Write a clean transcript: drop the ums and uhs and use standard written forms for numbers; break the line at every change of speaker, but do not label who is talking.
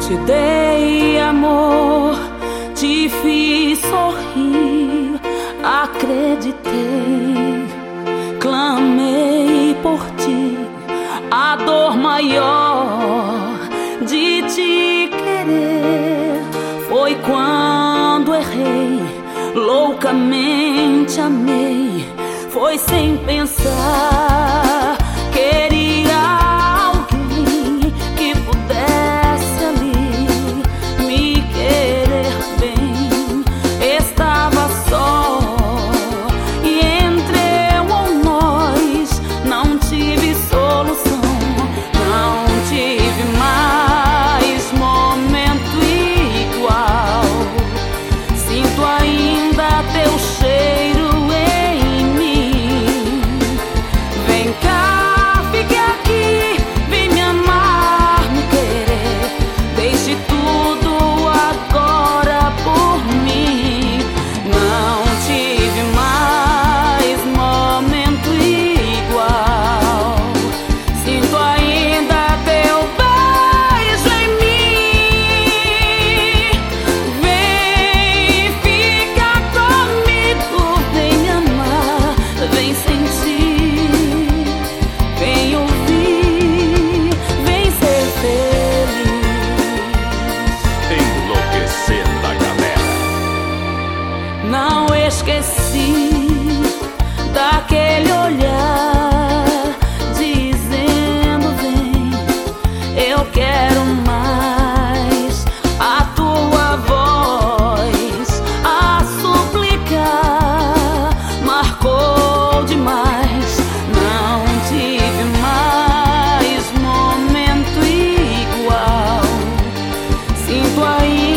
Te dei amor, te fiz sorrir, acreditei, clamei por ti. A dor maior de te querer foi quando errei, loucamente amei, foi sem pensar. Queria alguém que pudesse ali me querer bem. Estava só e entre eu ou nós não tive solução. Não tive mais momento igual. Sinto ainda teu cheiro em mim. Vem cá, fique aqui, vem me amar, me querer. Deixe tudo agora por mim. Não tive mais momento igual. Sinto ainda teu beijo em mim. Vem, fica comigo, vem me amar, vem sentir, vem ouvir, vem ser feliz.
Enlouquecendo a galera.
Não esqueci daquele olhar dizendo vem, eu quero mais. A tua voz a suplicar marcou demais. Não tive mais momento igual. Sinto ainda